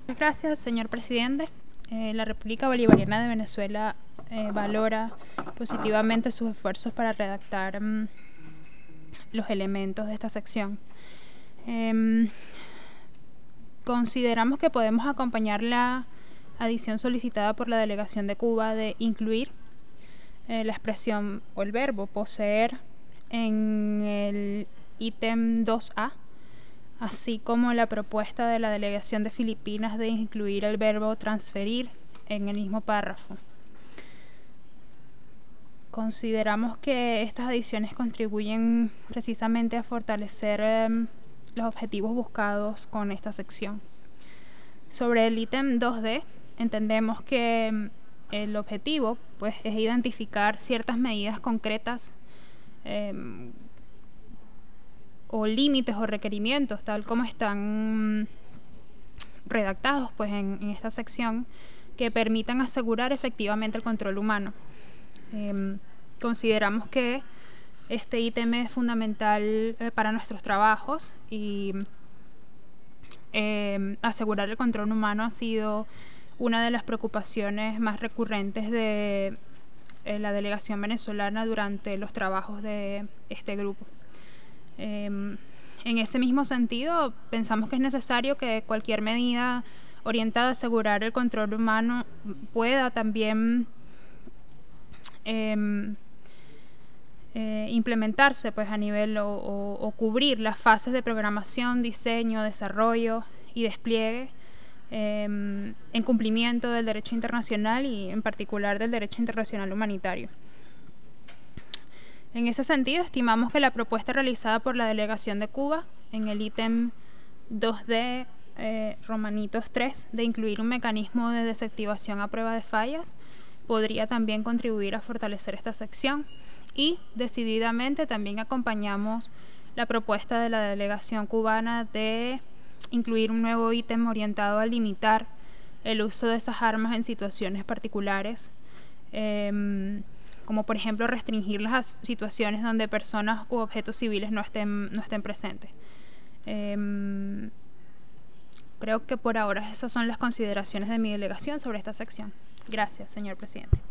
Gracias, señor presidente. La República Bolivariana de Venezuela valora positivamente sus esfuerzos para redactar los elementos de esta sección. Consideramos que podemos acompañar la adición solicitada por la delegación de Cuba de incluir la expresión o el verbo poseer en el ítem 2A, así como la propuesta de la delegación de Filipinas de incluir el verbo transferir en el mismo párrafo. Consideramos que estas adiciones contribuyen precisamente a fortalecer los objetivos buscados con esta sección. Sobre el ítem 2D, entendemos que el objetivo pues, es identificar ciertas medidas concretas o límites o requerimientos, tal como están redactados pues, en esta sección, que permitan asegurar efectivamente el control humano. Consideramos que este ítem es fundamental para nuestros trabajos y asegurar el control humano ha sido una de las preocupaciones más recurrentes de la delegación venezolana durante los trabajos de este grupo. En ese mismo sentido, pensamos que es necesario que cualquier medida orientada a asegurar el control humano pueda también implementarse pues, a nivel o cubrir las fases de programación, diseño, desarrollo y despliegue en cumplimiento del derecho internacional y en particular del derecho internacional humanitario. En ese sentido, estimamos que la propuesta realizada por la delegación de Cuba en el ítem 2D romanitos 3 de incluir un mecanismo de desactivación a prueba de fallas podría también contribuir a fortalecer esta sección y decididamente también acompañamos la propuesta de la delegación cubana de incluir un nuevo ítem orientado a limitar el uso de esas armas en situaciones particulares, como por ejemplo restringir las situaciones donde personas u objetos civiles no estén presentes. Creo que por ahora esas son las consideraciones de mi delegación sobre esta sección. Gracias, señor presidente.